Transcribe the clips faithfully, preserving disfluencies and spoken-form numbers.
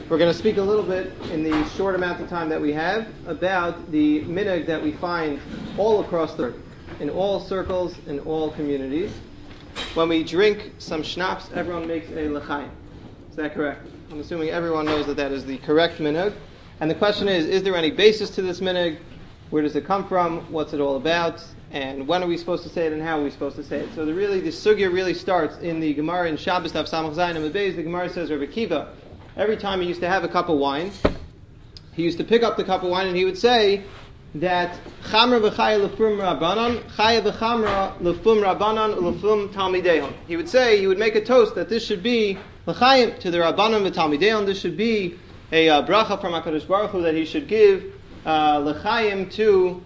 We're going to speak a little bit in the short amount of time that we have about the minhag that we find all across the earth, in all circles, in all communities. When we drink some schnapps, everyone makes a l'chaim. Is that correct? I'm assuming everyone knows that that is the correct minhag. And the question is, is there any basis to this minhag? Where does it come from? What's it all about? And when are we supposed to say it and how are we supposed to say it? So the really, the sugya really starts in the Gemara in Shabbos Daf Samach Zayin Amud Beis. The Gemara says, Rabbi Kiva, every time he used to have a cup of wine, he used to pick up the cup of wine and he would say that Chamra v'chaya l'fum rabbanon, chaya v'chamra l'fum rabbanon l'fum talmidehon. He would say, he would make a toast that this should be l'chayim to the rabbanon v'talmidehon. This should be a uh, bracha from HaKadosh Baruch Hu that he should give uh, l'chayim to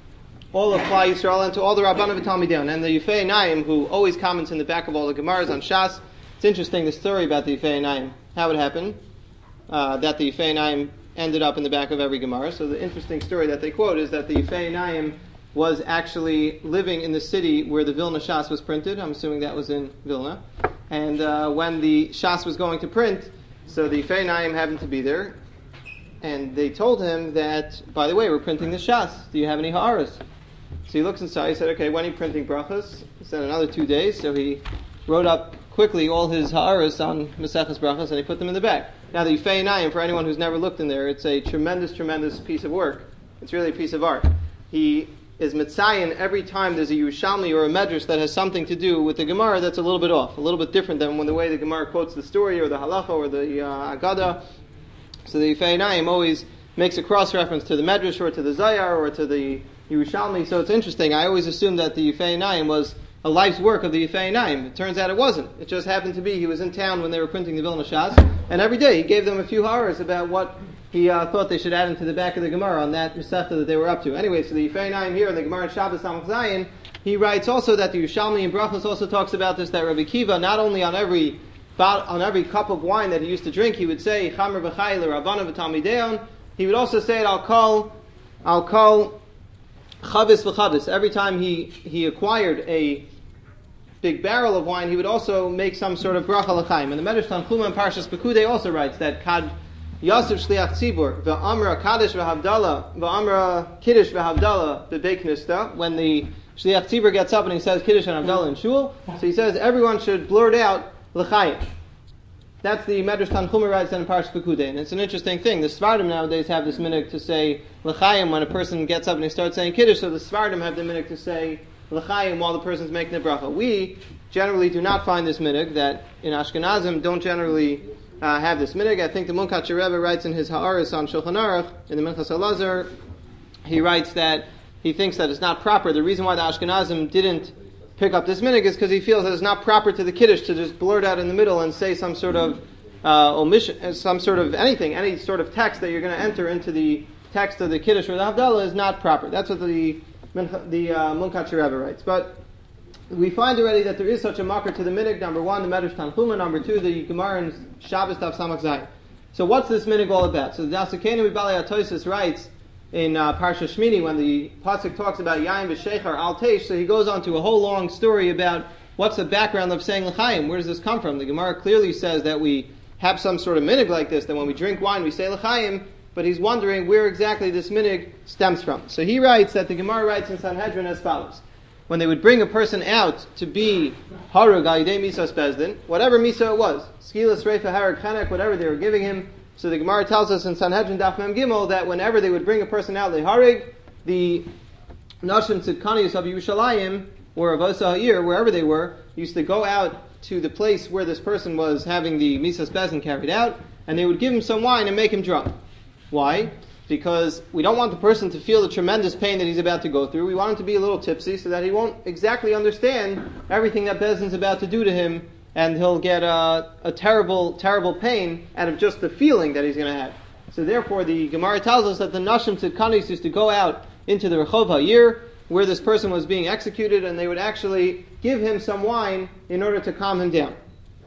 all of Klal Yisrael and to all the rabbanon v'talmidehon. And the Yifei Naim, who always comments in the back of all the Gemaras on Shas, it's interesting, the story about the Yifei Naim, how it happened, uh, that the Yifei Naim ended up in the back of every Gemara. So the interesting story that they quote is that the Yifei Naim was actually living in the city where the Vilna Shas was printed. I'm assuming that was in Vilna. And uh, when the Shas was going to print, so the Yifei Naim happened to be there, and they told him that, by the way, we're printing the Shas. Do you have any ha'aras? So he looks inside, he said, okay, when are you printing brachas? He said another two days, so he wrote up quickly all his ha'aras on Maseches Brachas and he put them in the back. Now the Yifei Naim, for anyone who's never looked in there, it's a tremendous, tremendous piece of work. It's really a piece of art. He is mitzayin every time there's a Yerushalmi or a Medrash that has something to do with the Gemara that's a little bit off, a little bit different than when the way the Gemara quotes the story or the halacha or the uh, Agada. So the Yifei Naim always makes a cross-reference to the Medrash or to the Zayar or to the Yerushalmi. So it's interesting. I always assumed that the Yifei Naim was a life's work of the Yifei Naim. It turns out it wasn't. It just happened to be he was in town when they were printing the Vilna Shas, and every day he gave them a few ha'aras about what he uh, thought they should add into the back of the Gemara on that Masechta that they were up to. Anyway, so the Yifei Naim here in the Gemara in Shabbos Samach Zayin, he writes also that the Yerushalmi in Brachos also talks about this, that Rabbi Kiva, not only on every on every cup of wine that he used to drink, he would say, Chamer v'chai l'Rabbana v'talmideon. He would also say it, I'll call, I'll call Chavis v'chavis. Every time he, he acquired a big barrel of wine, he would also make some sort of bracha l'chaim. And the Medrash Tanchuma and Parshas Pekudei also writes that Kad Yosef Shliach Tzibur v'amra Kaddish v'havdala v'amra Kiddush v'havdala b'bei knista. When the Shliach Tzibur gets up and he says Kiddush and Havdalah in shul, so he says everyone should blurt out l'chaim. That's the Medrash Tanchuma writes in Parshas Pekudei, and it's an interesting thing. The Svardim nowadays have this minhag to say l'chaim when a person gets up and he starts saying Kiddush. So the Svardim have the minhag to say l'chaim while the person's making the bracha. We generally do not find this minhag, that in Ashkenazim don't generally uh, have this minhag. I think the Munkatcher Rebbe writes in his ha'aras on Shulchan Aruch, in the Minchas HaLazar, he writes that he thinks that it's not proper. The reason why the Ashkenazim didn't pick up this minhag is because he feels that it's not proper to the Kiddush to just blurt out in the middle and say some sort of uh, omission, some sort of anything, any sort of text that you're going to enter into the text of the Kiddush or the Havdalah is not proper. That's what the the uh, Munkatcher Rebbe writes. But we find already that there is such a makar to the minhag. Number one, the Medrash Tanchuma. Number two, the Gemara in Shabbos Daf Samach Zayin. So what's this minhag all about? So the Dasakeinu Mibalei HaTosfos writes in uh, Parsha Shmini, when the pasuk talks about Yain v'Sheichar al Teish, so he goes on to a whole long story about what's the background of saying l'chaim. Where does this come from? The Gemara clearly says that we have some sort of minhag like this, that when we drink wine we say l'chaim, but he's wondering where exactly this minhag stems from. So he writes that the Gemara writes in Sanhedrin as follows. When they would bring a person out to be harug al yidei misas bezdin, whatever misa it was, skilas reifa harag chanek, whatever they were giving him. So the Gemara tells us in Sanhedrin Daf Mem Gimel that whenever they would bring a person out leharig, the Nashim Tzidkanius of Yerushalayim or of Osa Ha'ir, wherever they were, used to go out to the place where this person was having the misas bezdin carried out, and they would give him some wine and make him drunk. Why? Because we don't want the person to feel the tremendous pain that he's about to go through. We want him to be a little tipsy so that he won't exactly understand everything that Bezdin's about to do to him, and he'll get a, a terrible, terrible pain out of just the feeling that he's going to have. So therefore, the Gemara tells us that the Nashim Tzidkanis used to go out into the Rechov Ha'ir, where this person was being executed, and they would actually give him some wine in order to calm him down.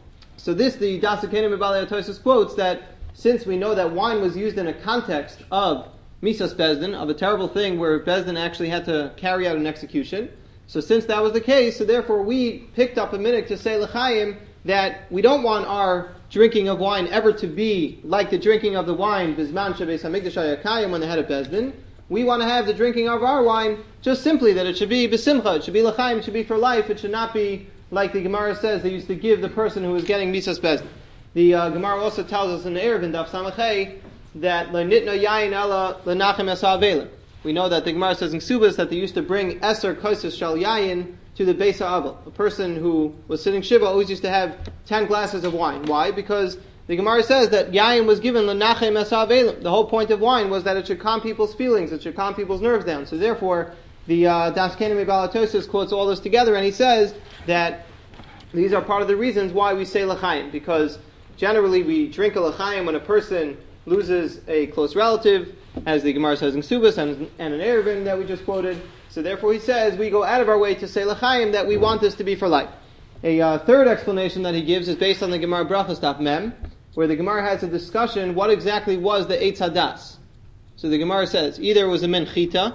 So this, the Dasakeinu Mibalei HaTosfos quotes that since we know that wine was used in a context of Misas Bezdin, of a terrible thing where Bezdin actually had to carry out an execution, so since that was the case, so therefore we picked up a minhag to say l'chaim that we don't want our drinking of wine ever to be like the drinking of the wine Bizman Shabbos Hamikdash Hayakayim when they had a Bezdin. We want to have the drinking of our wine just simply that it should be B'simcha, it should be L'chaim, it should be for life, it should not be like the Gemara says they used to give the person who was getting Misas Bezdin. The uh, Gemara also tells us in the Erev in Daf Samachay that L'nitno Yayin Ela L'nachem Esavelim. We know that the Gemara says in Ksubas that they used to bring Eser Kosis Shal Yayin to the Beis HaAvel. A person who was sitting Shiva always used to have ten glasses of wine. Why? Because the Gemara says that Yayin was given L'nachem Esavelim. The whole point of wine was that it should calm people's feelings, it should calm people's nerves down. So therefore, the uh, Das Kenim Balatosis quotes all this together and he says that these are part of the reasons why we say L'chaim, because generally we drink a L'chaim when a person loses a close relative, as the Gemara says in Ksubas and, and in Erevin that we just quoted. So therefore he says we go out of our way to say L'chaim that we want this to be for life. A uh, third explanation that he gives is based on the Gemara Brachos Daf Mem, where the Gemara has a discussion what exactly was the Eitz Hadas. So the Gemara says either it was a min chita,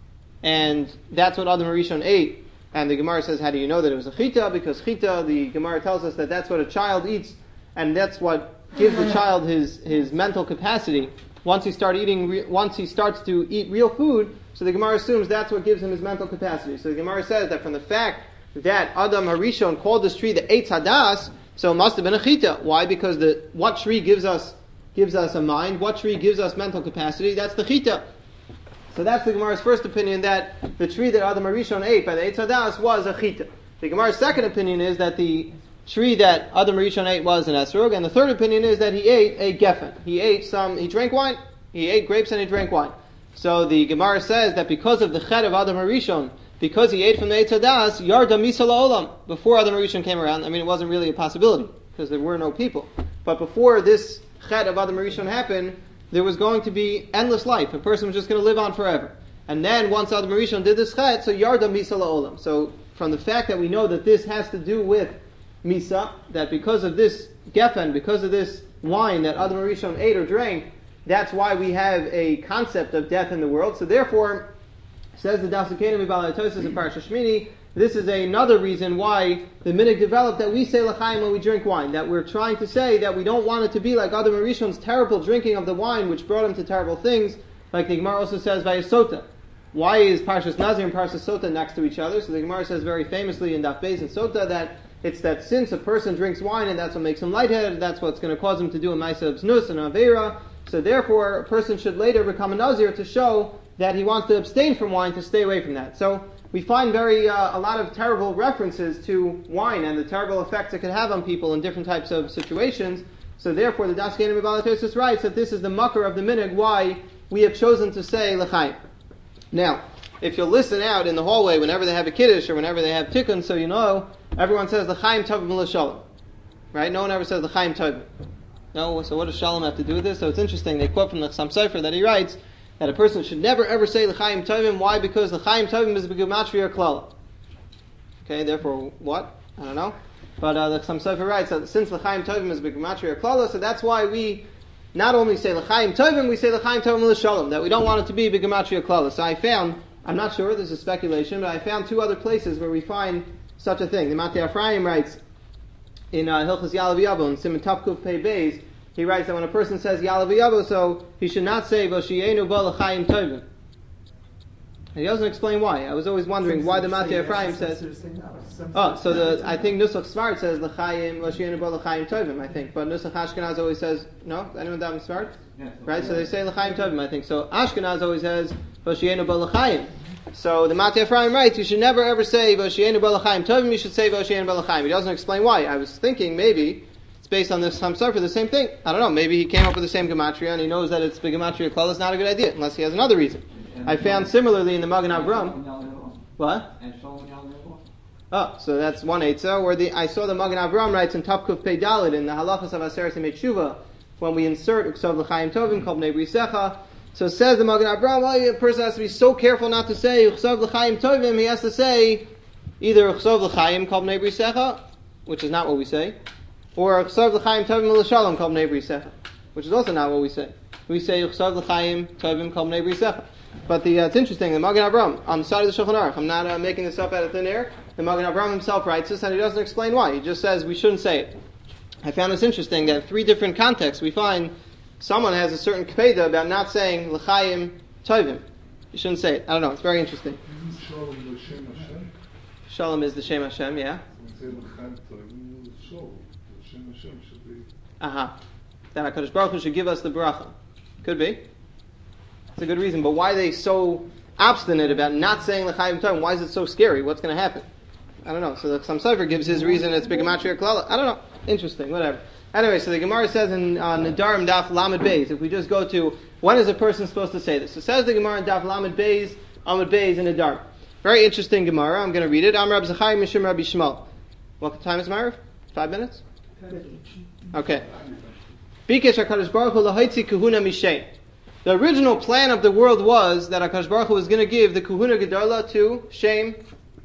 and that's what Adam Rishon ate, and the Gemara says how do you know that it was a chita? Because chita, the Gemara tells us that that's what a child eats, and that's what gives the child his, his mental capacity. Once he start eating, re- once he starts to eat real food, so the Gemara assumes that's what gives him his mental capacity. So the Gemara says that from the fact that Adam Harishon called this tree the Eitz Hadas, so it must have been a chita. Why? Because the what tree gives us gives us a mind? What tree gives us mental capacity? That's the chita. So that's the Gemara's first opinion, that the tree that Adam Harishon ate by the Eitz Hadas was a chita. The Gemara's second opinion is that the tree that Adam Rishon ate was an esrog, and the third opinion is that he ate a geffen. He ate some, he drank wine, he ate grapes and he drank wine. So the Gemara says that because of the chet of Adam Rishon, because he ate from the Eitz Hadas, yarda misa la'olam, before Adam Rishon came around, I mean it wasn't really a possibility, because there were no people. But before this chet of Adam Rishon happened, there was going to be endless life. A person was just going to live on forever. And then once Adam Rishon did this chet, so yarda misa la'olam. So from the fact that we know that this has to do with Misa, that because of this geffen, because of this wine that Adam Rishon ate or drank, that's why we have a concept of death in the world. So therefore, says the Das Kenim Balatosis in Parashat Shmini, this is another reason why the minhag developed that we say L'chaim when we drink wine. That we're trying to say that we don't want it to be like Adam Rishon's terrible drinking of the wine, which brought him to terrible things, like the Gemara also says Vayesota. Why is Parshas Nazir and Parshas Sota next to each other? So the Gemara says very famously in Daf Beis and Sota that it's that since a person drinks wine and that's what makes him lightheaded, that's what's going to cause him to do a Maisa B'znus and Avera. So therefore, a person should later become a Nazir to show that he wants to abstain from wine, to stay away from that. So we find very uh, a lot of terrible references to wine and the terrible effects it could have on people in different types of situations. So therefore, the Das Kenim Balatosis writes that this is the mucker of the minhag why we have chosen to say L'chaim. Now, if you'll listen out in the hallway whenever they have a kiddush or whenever they have tikkun, so you know, everyone says L'chaim Tovim L'Shalom. Right? No one ever says L'chaim Tovim. No, so what does Shalom have to do with this? So it's interesting, they quote from the Chassam Sofer that he writes that a person should never ever say L'chaim Tovim. Why? Because L'chaim Tovim is B'gematria Klala. Okay, therefore what? I don't know. But uh, the Chassam Sofer writes that since L'chaim Tovim is B'gematria Klala, so that's why we not only say L'chaim Tovim, we say L'chaim Tovim L'Shalom, that we don't want it to be B'gematria Klala. So I found, I'm not sure, this is speculation, but I found two other places where we find such a thing. The Matei Ephraim writes in uh, Hilchos Yalav Yavo, in Siman Tavkuf Pei Beis, he writes that when a person says Yalav Yavo, so he should not say V'shienu Bo L'chaim Tovim. And he doesn't explain why. I was always wondering why the Matei Ephraim says. Oh, so the I think Nusach Svart says L'chaim V'shienu Bo L'chaim Tovim. I think, but Nusach Ashkenaz always says no. Anyone down Svart? Yeah, right. So they say L'chaim Tovim. I think so. Ashkenaz always says V'shienu Bo L'chaim. So the Matei Ephraim writes, you should never ever say V'shienu Bo L'chaim Tovim. You should say V'shienu Bo L'chaim. He doesn't explain why. I was thinking maybe it's based on this Chassam Sofer, the same thing. I don't know. Maybe he came up with the same gematria and he knows that it's B'gematria Klal. It's not a good idea unless he has another reason. I found similarly in the Magen Avram. What? Oh, so that's one eitzah. Where the I saw the Magen Avram writes in Tavkuf Pei Dalet in the Halachas of Aseret Yemei Tshuva when we insert Uksav L'chaim Tovim Kol Bnei Brisecha. So says the Magen Avram, well, a person has to be so careful not to say Uksav L'chaim Tovim. He has to say either Uksav L'chaim Kol Bnei Brisecha, which is not what we say, or Uksav L'chaim Tovim L'Shalom Kol Bnei Brisecha, which is also not what we say. We say Uksav L'chaim Tovim Kol Bnei Brisecha. But the, uh, it's interesting, the Magen Avram, on the side of the Shulchan Aruch, I'm not uh, making this up out of thin air, The Magen Avraham himself writes this, and he doesn't explain why. He just says we shouldn't say it. I found this interesting that in three different contexts we find someone has a certain kpeda about not saying l'chaim tovim. You shouldn't say it. I don't know. It's very interesting. Shalom is the Shem Hashem, yeah. Aha. Uh-huh. That HaKadosh Baruch Hu should give us the bracha. Could be. It's a good reason. But why are they so obstinate about not saying l'chaim tovim? Why is it so scary? What's going to happen? I don't know. So the Chassam Sofer gives his reason. It's B'gematria Klala. I don't know. Interesting. Whatever. Anyway, so the Gemara says in uh, Nedarim Daf Lamed Beis, if we just go to when is a person supposed to say this? So says the Gemara in Daf Lamed Beis, Lamed Beis in Nedarim. Very interesting Gemara. I'm going to read it. Am Rab Zachai Mishum Rabbi Shmuel. What time is Ma'ariv? Five minutes? Okay. Bikesh HaKadosh Baruch Hu lahaitzi kahuna mishem. The original plan of the world was that HaKadosh Baruch Hu was going to give the kahuna gedola to Shem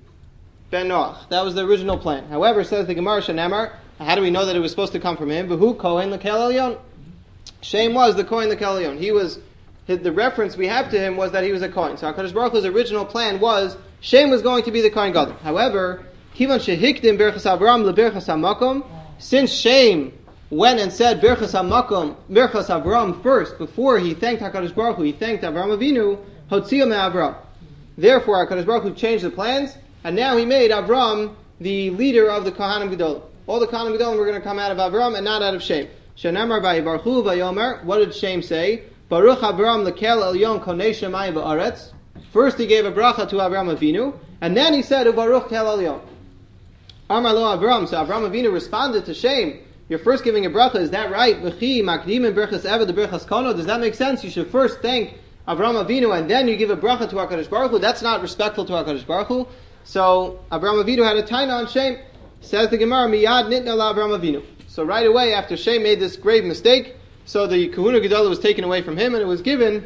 ben Noach. That was the original plan. However, says the Gemara Shanamar, how do we know that it was supposed to come from him? V'hu Kohen l'kel elyon. Shem was the Kohen l'kel elyon. He was, the reference we have to him was that he was a Kohen. So HaKadosh Baruch Hu's original plan was Shem was going to be the Kohen Gadol. However, Kivan shehikdim berchas Avram leberchas hamakom, since Shem went and said berchas hamakom, berchas Avram first, before he thanked HaKadosh Baruch Hu, he thanked Avram Avinu, hotzio me'Avram. Therefore, HaKadosh Baruch Hu changed the plans, and now he made Avram the leader of the Kohanim Gedolim. All the Kohanim Gedolim were going to come out of Avram and not out of Shem. Shenamar vayivarchu vayomer. What did Shem say? Baruch Avram lekel elyon konei shemayim va'aretz. First he gave a bracha to Avram Avinu, and then he said, Baruch kel elyon. Amar lo Avram. So Avram Avinu responded to Shem, you're first giving a bracha, is that right? V'chi makdim berchas eved the berchas kono. Does that make sense? You should first thank Avram Avinu, and then you give a bracha to HaKadosh Baruch Hu. That's not respectful to HaKadosh Baruch Hu. So Avram Avinu had a taina on Shem. Says the Gemara, Miyad nitna la Avram Avinu. So right away after Shem made this grave mistake, so the Kahuna Gedolah was taken away from him and it was given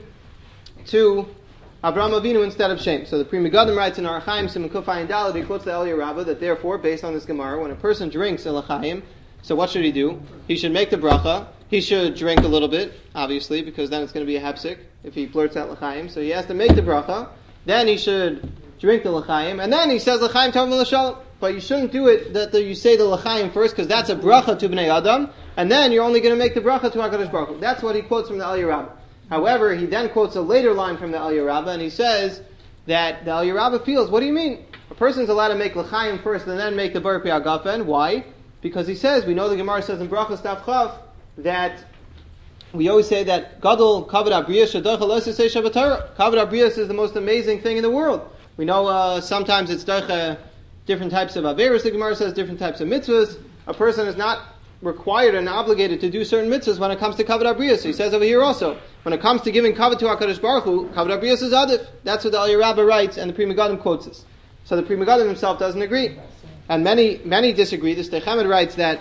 to Avram Avinu instead of Shem. So the Pri Megadim writes in Orach Chaim Siman Kuf Ayin Daled, he quotes the Eliyah Rabbah that therefore, based on this Gemara, when a person drinks a l'chaim, so what should he do? He should make the bracha. He should drink a little bit, obviously, because then it's going to be a hapsik if he blurts out l'chaim. So he has to make the bracha. Then he should drink the l'chaim, and then he says l'chaim tovim l'shalom. But you shouldn't do it that the, you say the l'chaim first, because that's a bracha to bnei Adam, and then you're only going to make the bracha to HaKadosh Baruch Hu. That's what he quotes from the Eliyah Rabbah. However, he then quotes a later line from the Eliyah Rabbah, and he says that the Eliyah Rabbah feels, what do you mean? A person's allowed to make l'chaim first and then make the bar piyah gafen. Why? Because he says, we know the Gemara says in Brachas Daf Chav, that we always say that Gadol Kavod Abriyas Shadach Alosei Say Shabbat Torah. Kavod Abriyas is the most amazing thing in the world. We know uh, sometimes it's Docha, different types of Averos, the Gemara says, different types of mitzvahs. A person is not required and obligated to do certain mitzvahs when it comes to Kavod Abriyas. So he says over here also, when it comes to giving Kavod to HaKadosh Baruch Hu, Kavod Abriyas is Adif. That's what the Eliyah Rabbah writes, and the Pri Megadim quotes this. So the Pri Megadim himself doesn't agree. And many, many disagree. The Shtei Chamed writes that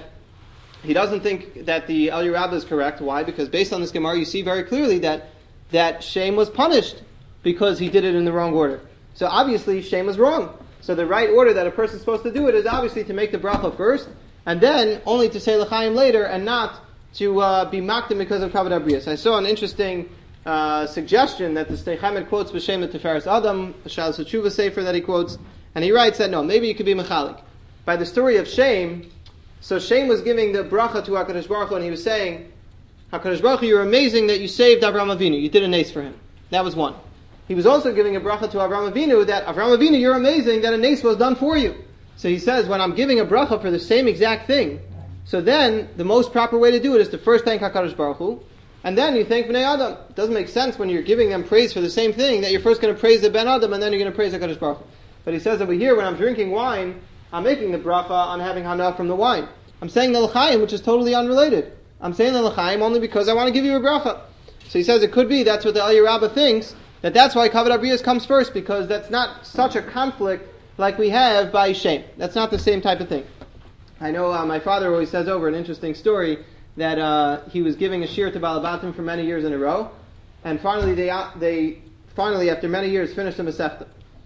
he doesn't think that the Eliyah Rabbah is correct. Why? Because based on this Gemara, you see very clearly that, that Shem was punished because he did it in the wrong order. So obviously, Shem was wrong. So the right order that a person is supposed to do it is obviously to make the bracha first, and then only to say l'chaim later, and not to uh, be makdim because of Kavod Abriyas. I saw an interesting uh, suggestion that the Shtei Chamed quotes B'Shem Tiferes Adam, the Shalos HaTshuva Sefer that he quotes, and he writes that no, maybe it could be mechalik. By the story of Shem, so Shem was giving the bracha to HaKadosh Baruch Hu, and he was saying, HaKadosh Baruch Hu, you're amazing that you saved Avraham Avinu. You did a nace for him. That was one. He was also giving a bracha to Avraham Avinu that, Avraham Avinu, you're amazing that a nace was done for you. So he says, when I'm giving a bracha for the same exact thing, so then the most proper way to do it is to first thank HaKadosh Baruch Hu, and then you thank Bnei Adam. It doesn't make sense when you're giving them praise for the same thing that you're first going to praise the Ben Adam and then you're going to praise HaKadosh Baruch Hu. But he says over here, when I'm drinking wine, I'm making the bracha on having hana from the wine. I'm saying the l'chaim, which is totally unrelated. I'm saying the l'chaim only because I want to give you a bracha. So he says it could be, that's what the Eliyah Rabbah thinks, that that's why Kavod Abriyas comes first, because that's not such a conflict like we have by Shem. That's not the same type of thing. I know uh, my father always says over an interesting story that uh, he was giving a shir to Balabatim for many years in a row, and finally they, uh, they finally after many years finished the Masechta.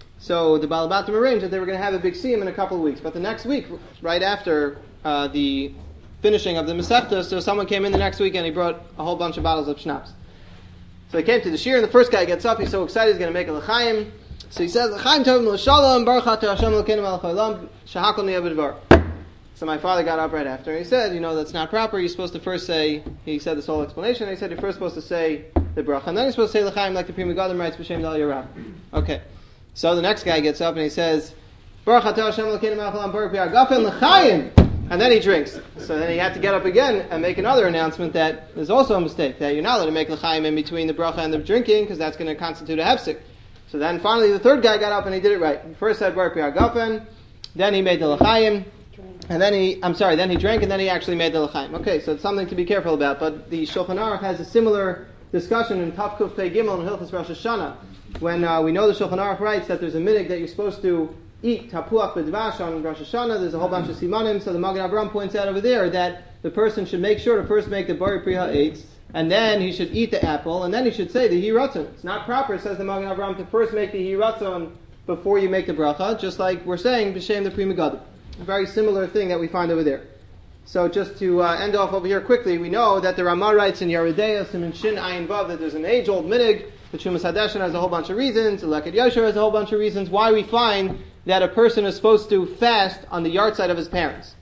So the Balabatim arranged that they were going to have a big siyum in a couple of weeks. But the next week, right after uh, the finishing of the Masechta, so someone came in the next week and he brought a whole bunch of bottles of schnapps. So he came to the shir, and the first guy gets up, he's so excited, he's going to make a l'chaim. So he says, L'chaim tovim l'shalom, baruch atah Hashem Elokeinu melech haolam, shehakol niyeh b'dvar. So my father got up right after, and he said, you know, that's not proper. You're supposed to first say, he said this whole explanation, and he said you're first supposed to say the bracha, and then you're supposed to say L'chaim, like the Pri Megadim writes, B'Shem Dal Yarav. Okay. So the next guy gets up and he says, Baruch atah Hashem Elokeinu melech haolam, baruch b'Agafen L'chaim. And then he drinks. So then he had to get up again and make another announcement that there's also a mistake, that you're not allowed to make L'chaim in between the bracha and the drinking, because that's going to constitute a hefsek. So then finally the third guy got up and he did it right. He first said Baruch b'Agafen, then he made the L'chaim, and then he, I'm sorry, then he drank and then he actually made the L'chaim. Okay, so it's something to be careful about, but the Shulchan Aruch has a similar discussion in Tav Kuf Pei Gimel in Hilchos Rosh Hashanah, when uh, we know the Shulchan Aruch writes that there's a minhag that you're supposed to eat tapuach b'dvash on Rosh Hashanah. There's a whole bunch of simanim. So the Magen Avraham points out over there that the person should make sure to first make the bari pri ha'etz, and then he should eat the apple, and then he should say the hi ratzon. It's not proper, says the Magen Avraham, to first make the hi ratzon before you make the bracha, just like we're saying b'shem the Pri Megadim. A very similar thing that we find over there. So just to uh, end off over here quickly, we know that the Ramah writes in Yeridea, Siman Shin Ayin Vav, that there's an age-old minhag. The Chumas Hadeshen has a whole bunch of reasons. The Leket Yosher has a whole bunch of reasons why we find that a person is supposed to fast on the yahrzeit of his parents.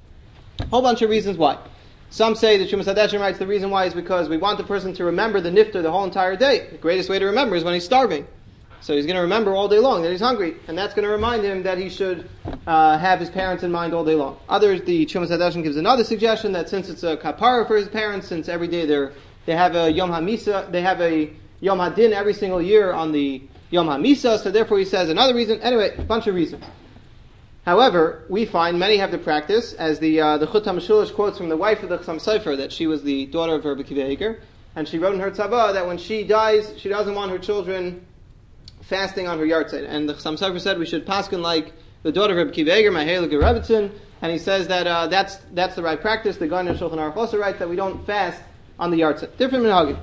A whole bunch of reasons why. Some say, the Chumas Hadeshen writes, the reason why is because we want the person to remember the nifter the whole entire day. The greatest way to remember is when he's starving. So he's going to remember all day long that he's hungry, and that's going to remind him that he should uh, have his parents in mind all day long. Others, the Chumas Hadeshen gives another suggestion that since it's a kapara for his parents, since every day they're they have a Yom HaMisa, they have a Yom HaDin every single year on the Yom HaMisa, so therefore he says another reason. Anyway, a bunch of reasons. However, we find many have the practice, as the uh, the Chut HaMeshulish quotes from the wife of the Chassam Sofer, that she was the daughter of Rabbi Akiva Eiger, and she wrote in her tzavah that when she dies, she doesn't want her children fasting on her yahrzeit. And the Chassam Sofer said we should paskin like the daughter of Rabbi Akiva Eiger, my Heilige Rebbetzin, and he says that uh, that's that's the right practice. The Gaon in Shulchan Aruch also writes that we don't fast on the yahrzeit. Different minhagim.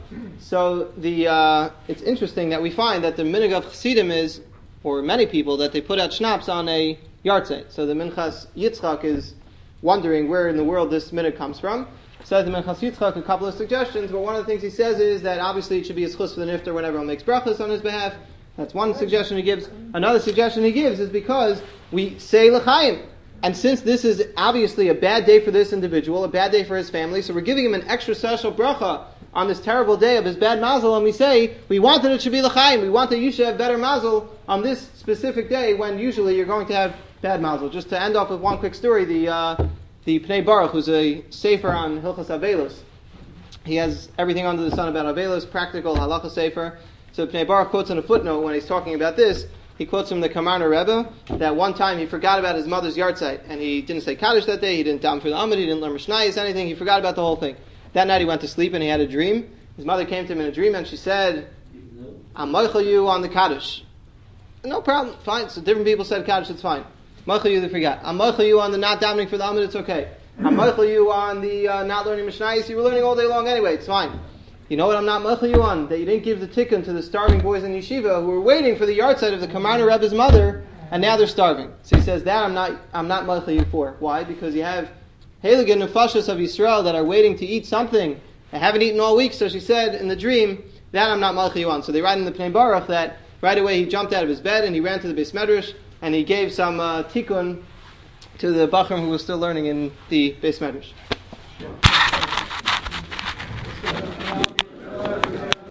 So the uh, it's interesting that we find that the minhag of Chassidim is, or many people, that they put out schnapps on a yahrzeit. So the Minchas Yitzchak is wondering where in the world this minhag comes from. Says the Minchas Yitzchak a couple of suggestions, but one of the things he says is that obviously it should be a schus for the nifter when everyone makes brachas on his behalf. That's one suggestion he gives. Another suggestion he gives is because we say l'chaim. And since this is obviously a bad day for this individual, a bad day for his family, so we're giving him an extra special bracha on this terrible day of his bad mazel, and we say, we want that it should be l'chaim. We want that you should have better mazel on this specific day when usually you're going to have bad mazel. Just to end off with one quick story, the uh, the Pnei Baruch, who's a sefer on Hilchas Avelos, he has everything under the sun about Avelos, practical halacha sefer. So Pnei Baruch quotes in a footnote when he's talking about this, he quotes from the Kamarner Rebbe that one time he forgot about his mother's yahrzeit, and he didn't say Kaddish that day, he didn't daven for the Amud, he didn't learn Mishnayos, anything, he forgot about the whole thing. That night he went to sleep and he had a dream. His mother came to him in a dream and she said, I'm moichel you on the Kaddish. No problem, fine. So different people said Kaddish, it's fine. Moichel you, they forgot. I'm moichel you on the not davening for the Amud, it's okay. I'm moichel you on the uh, not learning Mishnayos, you were learning all day long anyway, it's fine. You know what I'm not moichel you on? That you didn't give the tikkun to the starving boys in yeshiva who were waiting for the yahrzeit of the Kamarner Rebbe's mother, and now they're starving. So he says that I'm not I'm not moichel you for. Why? Because you have heilige nefashos of Yisrael that are waiting to eat something. They haven't eaten all week, so she said in the dream, that I'm not moichel you on. So they write in the Pnei Baruch that right away he jumped out of his bed and he ran to the Beis Medrash and he gave some uh, tikkun to the Bachram who was still learning in the Beis Medrash.